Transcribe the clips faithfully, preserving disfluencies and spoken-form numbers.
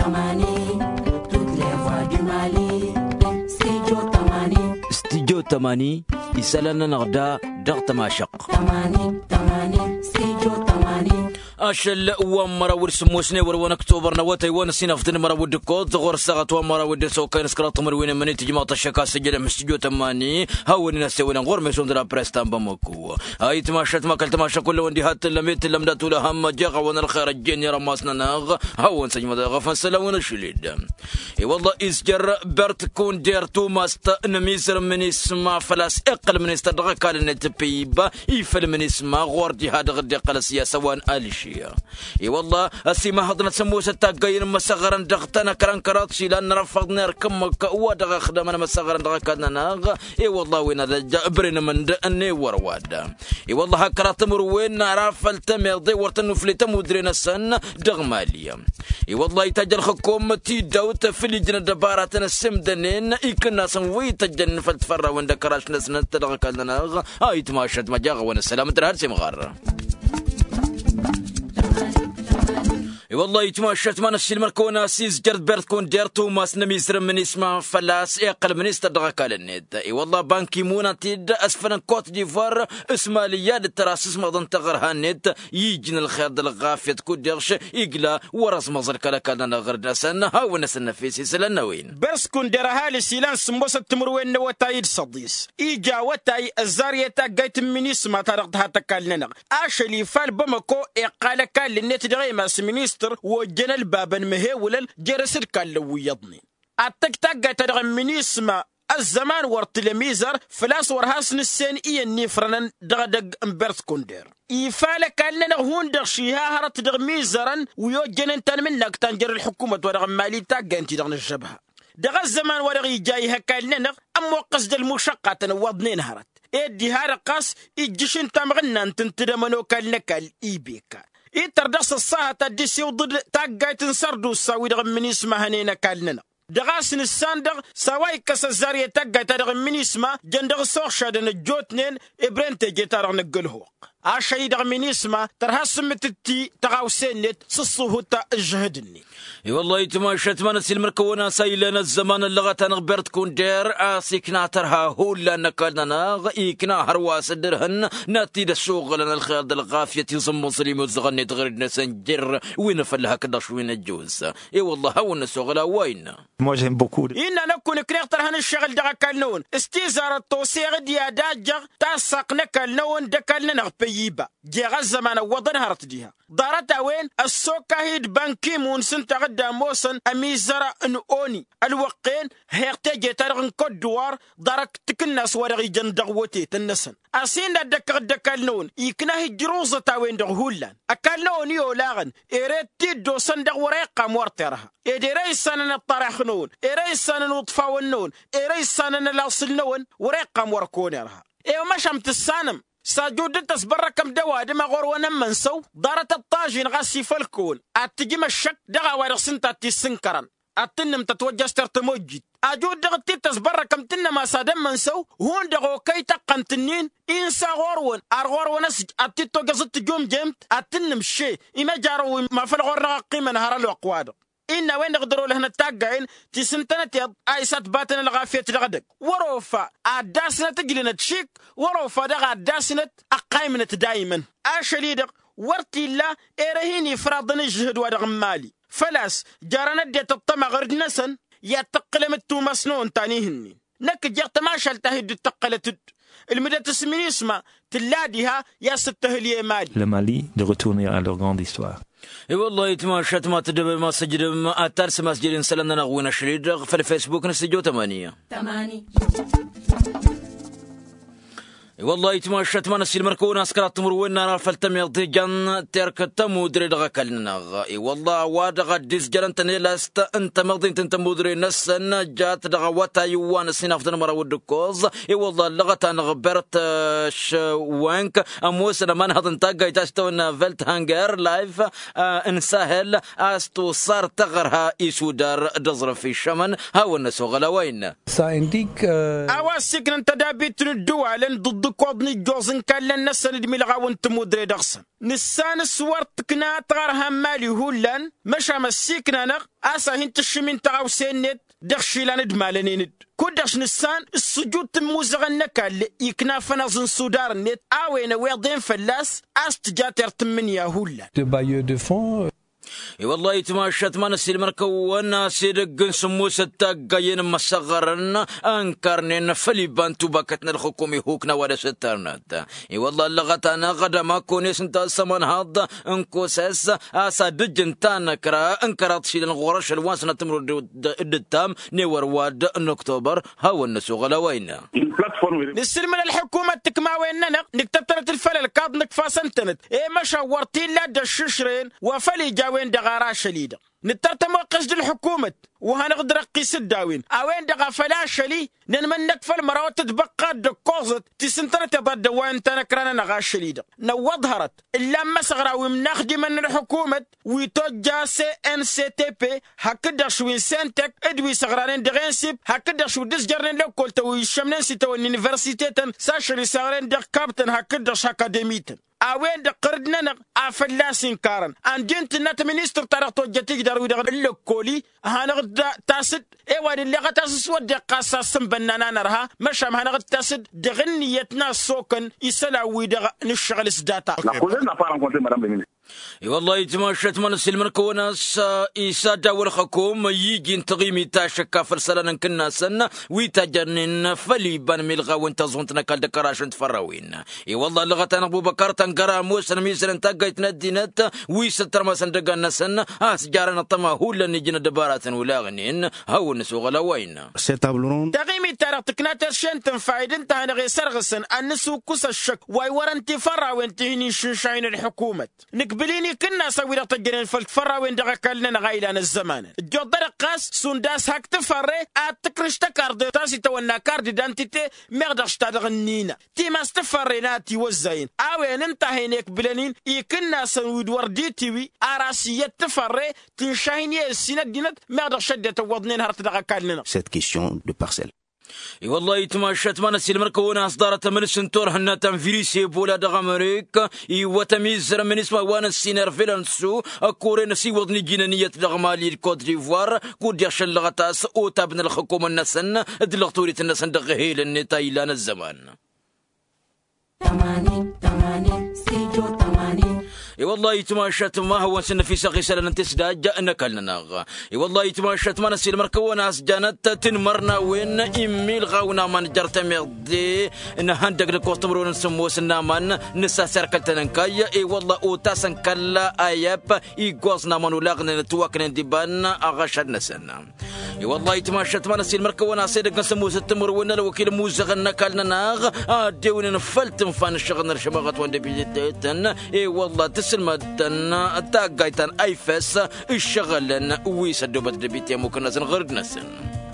Tamani, toutes les voix du Mali. Studio Tamani. Studio Tamani, isalana nagda dag tamashaq. Tamani, Tamani, Studio Tamani. أشل ومرا ورسموسني وروانا أكتوبر نواتي وانا سينا فتن مرا ودكوت غور ساغت ومرا ودسو كاين سكرات مروين مني تجي ماط الشكا سجل مستجو تماني هاوني نسوينا غور ميسون درا بريستان بمكو هاي تماشت ما كل تماشى كل وندي هات لميت لمدات ولا هم جاغ وانا الخير الجني رماسنا ناغ هاون سجم غفن سلاونا شليد اي والله اسجر برت كون ديرتو ماست نميسر من اسمع فلاس اقل من استدغ قال نتبيبا يفل من اسمع غور دي هذا غدي قال سياسه وان الشي اي والله السيما هضنا سموسه تاقين مسغرا دغتنا كران كراتشي لان رفضنا ركم كوا دغ خدمنا مسغرا دغ كدنا ناغ اي والله وين برنا من اني ورواد اي والله هكرات مروين رافل تمضي ورتنو فليتم ودرينا السن دغ ماليه اي والله تجل حكومتي دوت في لجنه دباراتنا السمدنين يكنا سنوي تجن فلتفرا وين دكراش ناس نتدغ كدنا ناغ هاي تماشت مجاغ وانا السلام ترهرسي مغار والله يتماشت ما نفس المركونة سيز جرد برد كون ديرتو ماس نميزر من اسمه فلاس اقل من استدغا كالنيد اي والله بانكي مونا تيد اسفن كوت ديفوار اسمها لياد التراسس مغضن تغرها نيد يجن الخير دلغافية كود ديرش يقلا ورس مزر كلا كالنا غير داسن هاو نسن نفيسي سلنا وين برس كون ديرها لسيلان سموسة تمروين وتايد صديس ايجا وتاي الزارية تاقايت من اسمها ترغتها تكالنا اشلي فال بمكو اقال كالنيد دغي ماس منيستر وجنا الباب مهولل جرسر كالو يضني التك تاقا تدغم من اسم الزمان ورت لميزر فلاس ورهاس نسين اي النفرنا دغدق امبرت كوندير يفالا كالنا هون دغشيها هرت دغ ميزرا ويوجنا انتان منك تنجر الحكومة ورغم مالي تاقا انت دغن الجبهة دغ الزمان ورغي جايها كالنا ام قصد المشقة تنوضنين هرت ادي هارقاس اجيشن تامغنا انتنتدمنو كالنا كال ايبيكا يتردس الصاحة تدسي وضد تاقاي تنسردو الساوي دغم من اسمها هنينا كالننا دغاسن الساندغ سواي كاس الزارية تاقاي تدغم من اسمها جندغ سوخشا دن الجوتنين ابرين تجي تارغ نقلهوق عاشا يدغم من اسمها ترها سمتتي تغاوسين نت سصوه تا اجهدني اي والله يتماشت ما نسي المركونة سايلنا الزمان اللغة تنغبرت كون دير اسيكنا ترها هو لنا كالنا ناغ ايكنا هرواس درهن ناتي الشغل لنا الخير دالغافية يصم مسلم وزغني تغرد نسنجر وين فلها كداش وين الجوز اي والله هو الشغل وين Moi j'aime beaucoup. إننا نكون كريغ ترهن الشغل دغا كالنون استيزار التوسيغ ديا داجغ تاسق نكالنون دكالنا نغبييبا جيغا الزمان وضن هرت ديها دارتا وين السوكا هيد بانكي مون سنتا غدا موسن اميزرا ان اوني الوقين هيرتاجي تارغن كود دوار دارك تكناس ورغي جندغوتي تنسن اسين دك دكالنون يكنا هجروزه تاوين دغهولان اكالنون يولاغن ايرتي دو صندق وريقه مورترها اديري سنن الطرحنون ايري سنن وطفاونون ايري سنن لاصلنون وريقه موركونرها ايو مشمت السانم ساجود تسبر كم دواد ما غور ونمن سو دارت الطاجين غاسي فالكون اتجي الشك دغا ورسنتا تسنكرن اتنم تتوجه استرتموجد اجود دغتي تسبر كم تنما سادم من سو هون دغو كي تقنتنين انسا غورون ارغور ونسج اتيتو قصت جوم جيمت اتنم شي اما جارو ما في الغور قيمه نهار الوقواد إن وين نقدروا لهنا التاقعين تسنتنا تيض آيسات باتنا الغافية تلغدك وروفا عداسنا تقلنا تشيك وروفا دغا عداسنا أقايمنا دايما أشليدق ورتي الله إيرهيني فرادنا الجهد ودغ مالي فلاس جارنا ديت الطمع غرد نسن يتقلم التومسنون تانيهني نك جاقت ما شالتهد التقلت المدى تسميني اسمها تلاديها يا ستهلية مالي Le Mali de retourner à leur grande histoire. اي والله يتماشت ما تدب ما سجد ما اترس مسجد سلنا نغوينا شريد في الفيسبوك نسجو ثمانية Tamani. والله يتماشت ما نسي المركون اسكرات مروين نار فلتم يضي جن ترك تمو دري دغا كلنا اي والله وادغا ديس جلنت نيلاست انت مغدي انت مدري نسن جات دغا وتا يوان سينافدن مرا ودكوز اي والله لغت انا غبرت وانك اموس لما نهضن تاقا يتاشتون فلت هانجر لايف ان سهل استو صار تغرها ايشو دار دزر في الشمن هاو الناس غلا وين Ça indique euh... اواسك انت دابيت الدول ضد كودني جوزن كلا نسن دمي لغاون تمودري دغسن نسان سوار تكنا تغارها مالي هولان مشا مسيكنا نغ اسا هنت الشمين تغاو سينيت دغشي لان دمالنيند كوداش نسان السجود تموزغن نكال يكنا فنازن سودار نت اوين ويضين فلاس استجاتر تمن يا هولان de bailleurs de fonds. اي والله يتماشت ما نسي المركونا سيدق سمو ستاقاين مسغرنا انكرنين فليبان توباكتنا الحكومي هوكنا ولا سترنات اي والله اللغتانا غدا ما كونيس انت السمان هاد انكوساس اسا دجنتانا كرا انكرات شيل الغرش الواسنة تمر الدتام نيور واد ان اكتوبر هاو النسو غلاوين نسلم الحكومة تكما ويننا نكتبتنا الفلل كاد نكفاسنتنت اي ما شاورتين لا دششرين وفلي جاوين دغارا شليدة نترتم قصد الحكومة وهنقدر قيس الداوين اوين دغا فلا شلي نمن نكفل مراوت تبقى دكوزت تسنتر تضد وين تنكرنا نغا شليدة نوضهرت الا ما صغراوي مناخدي من الحكومة ويتوجا سي ان سي تي بي هكذا شوين سنتك ادوي صغرانين دغنسيب هكذا شو دسجرن لو قلت ويشمنين سيتو اليونيفرسيتيتن ساشري صغرين دغ كابتن هكذا شاكاديميتن اوين دقردنا نغ افلاسين كارن اندينت نات مينستر تاريخ جاتيك دارو دغ اللوكولي هنغد تاسد ايوان اللي غتاسس ودي قاصا سنبنانا نرها مشى هنغد تاسد دغنيتنا سوكن يسلاوي دغ نشغل سداتا اي والله يتماشت من السلم كوناس إيسا داول حكوم يجي تغيمي تاشكا فرسلنا كنا سنة ويتجنن فليبان ملغا وانت زونتنا كالدكراش تفراوين اي والله لغتنا ابو بكر تنقرا موسى ميسر تاقيت ندينات ويستر ما سندقنا سنة اسجارنا طما هولا نجينا دبارات ولا غنين هاو النسو غلاوين تغيمي ترى تكنات الشين تنفايد انت هنغي سرغسن النسو كوس الشك واي ورنت فراوين تهيني شنشاين الحكومة نقبليني كنا سوي لك تجرين فالفرا وين دغا كلنا غايلان الزمان جودر قاس سونداس هاك تفري اتكرش تكارد تاسي تونا كارد دانتيتي ميردش تدغنينا تي ما استفريناتي وزين اوين انت هينيك بلانين يكنا سويد ورديتي اراسيه تفري تنشايني السنه دينت ميردش شدت وضنين هرت دغا كلنا cette question de parcelle. اي والله يتماشت ما نسي المركونا اصدارت من سنتور هنا تنفيريسي بولا دغ امريكا اي وتميز من اسمه وانا السينر فيلانسو اكوري نسي وضني جنانيه دغ مالي الكوت ديفوار كود يخشن لغتاس او تابن الحكومه النسن دلغتوريت النسن دغ هيل النتايلان الزمان تمانين تمانين سيجو تمانين اي والله يتماشت ما هو سن في ساقي سلنا تسدا جاءنا كلنا اي والله يتماشت ما نسي المركونا اسجانت تنمرنا وين ايميل غاونا من جرت ميدي ان هندق الكوستمرون نسمو سنامان نسا سركلتن كاي اي والله او تاسن كلا اياب اي غوزنا من لاغنا نتوكن ديبان اغشدنا سنه اي والله يتماشت ما نسي المركونا سيدك نسمو ستمر وين الوكيل موزغنا كلنا ديون نفلت فان شغلنا شماغت وند بيتن اي والله تسلمتن تاقايتن ايفس الشغلن ويسدو بدبيتي ممكن نسن غرد نسن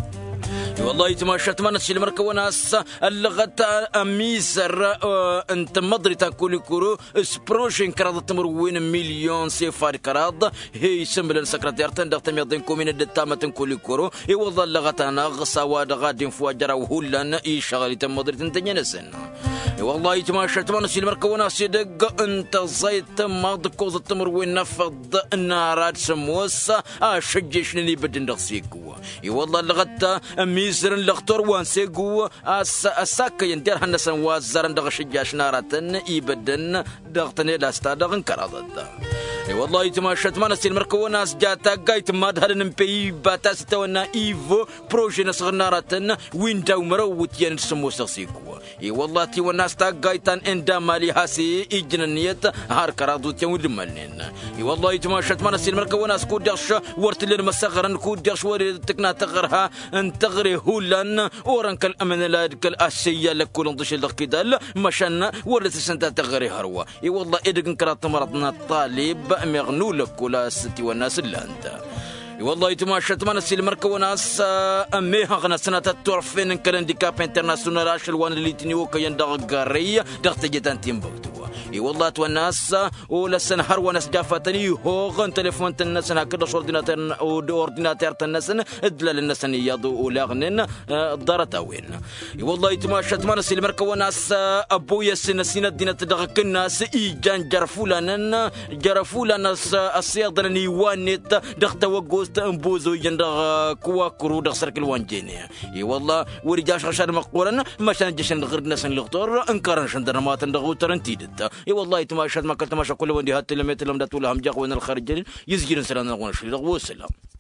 والله يتماشت ما نسي المركوناس اللغة أميزر انت مدري تاكولي كورو سبروشين كراد تمروين مليون سيفار كراد هي سمبل السكرتير تندق تميضين كومين الدتامة تنكولي كورو هي والله اللغة انا غصا واد غادين فواجرا وهولان اي شغالي تمدري تنتنينسن والله يتماشت ما نسي المركوناس يدق انت زيت ماض كوز التمروين نفض النارات سموس اشجشني بدن دغسيكو والله اللغة ميزرن لختور وانسيقو أساك يندير هنسان وازرن دغ شجاش نارتن إيبدن دغتني لاستا دغن كرادد والله يتماشت ما نسي المركو ناس جاتا قايت ماد هلن بي باتا ستونا إيفو بروجي نصغر نارتن وين داو مروت ينسمو سغسيقو والله تي والناس تا قايتان اندا مالي هاسي إجنانيت هار كرادو تيون دمالين والله يتماشت ما نسي المركو ناس كود دغش ورتلين مسغرن كود دغش ورد تكنا تغرها انتغري هولان اورانك الامن لا ديك الاسيه لكل نضش الكدال مشان ورث سنتا تغري هروا اي والله ادق كرات مرضنا الطالب مغنولك ولا ستي والناس اللي انت والله يتماشت ما نسي المركو ناس اميها غنا سنه التورفين كان ديكاب انترناسيونال اشل وان اللي تنيو كاين دغ غاري دغ تجدان تيمبوتو اي والله تو الناس ولا سنهر وناس جافتني هوغن تليفون الناس هكذا اورديناتور اورديناتور الناس ادلل الناس يضو ولاغنن دارت وين اي والله تماشت ما نسي المركه وناس ابويا سن سنه دينا تدغك الناس اي جان جرفولانن جرفولان الصيادني وانيت دخت وغوست امبوزو يندغ كوا كرو دغ سركل وانجيني اي والله ورجاش خشر مقورن ما شان جشن غير ناس لغتور انكرن شندر ما تندغو ترنتيدت اي والله تماشت ما كنت ماشا كل وندي هات لميت لم داتو لهم جاق وين الخارجين يزجرن سلام ونشي لغو السلام